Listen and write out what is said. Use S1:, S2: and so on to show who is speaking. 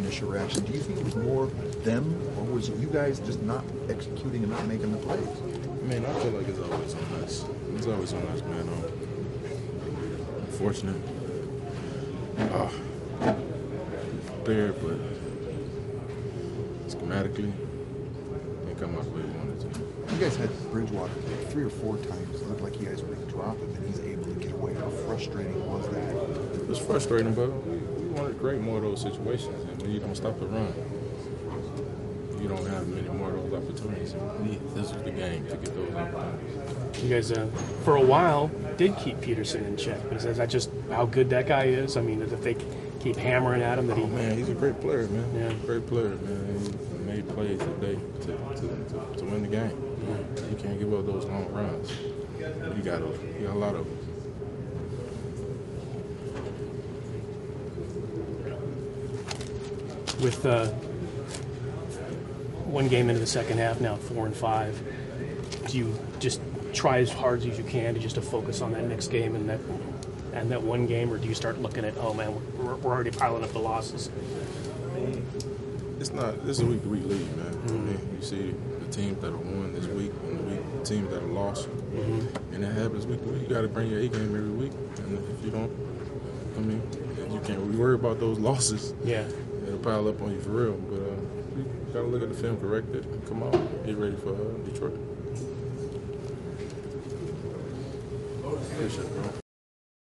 S1: initial reaction. Do you think it was more them, or was it you guys just not executing and not making the plays?
S2: Man, I feel like it's always on us. It's always on us, man. Unfortunate. There, but schematically, didn't come out the way we wanted to.
S1: You guys had Bridgewater 3 or 4 times. It looked like you guys were going to drop him, and he's able to get away. How frustrating was that?
S2: It was frustrating, but we wanted to create more of those situations. And when you don't stop the run, you don't have many more of those opportunities. This was the game to get those opportunities.
S3: You guys, for a while, did keep Peterson in check. But is that just how good that guy is? I mean, if they keep hammering at him, that he...
S2: Oh, man, he's a great player, man.
S3: Yeah.
S2: Great player, man. He made plays today to win the game. You can't give up those long runs. You got a lot of them.
S3: With one game into the second half now, 4-5, do you just try as hard as you can to focus on that next game and that one game, or do you start looking at, oh man, we're already piling up the losses?
S2: It's not. This is a week-to-week league, man. Mm-hmm. I mean, you see the teams that have won this week and the teams that have lost, and that happens week to week. You got to bring your A game every week, and if you don't, I mean, you can't worry about those losses.
S3: Yeah,
S2: it'll pile up on you for real. But you got to look at the film, correct it, and come out, get ready for Detroit. Appreciate it, bro.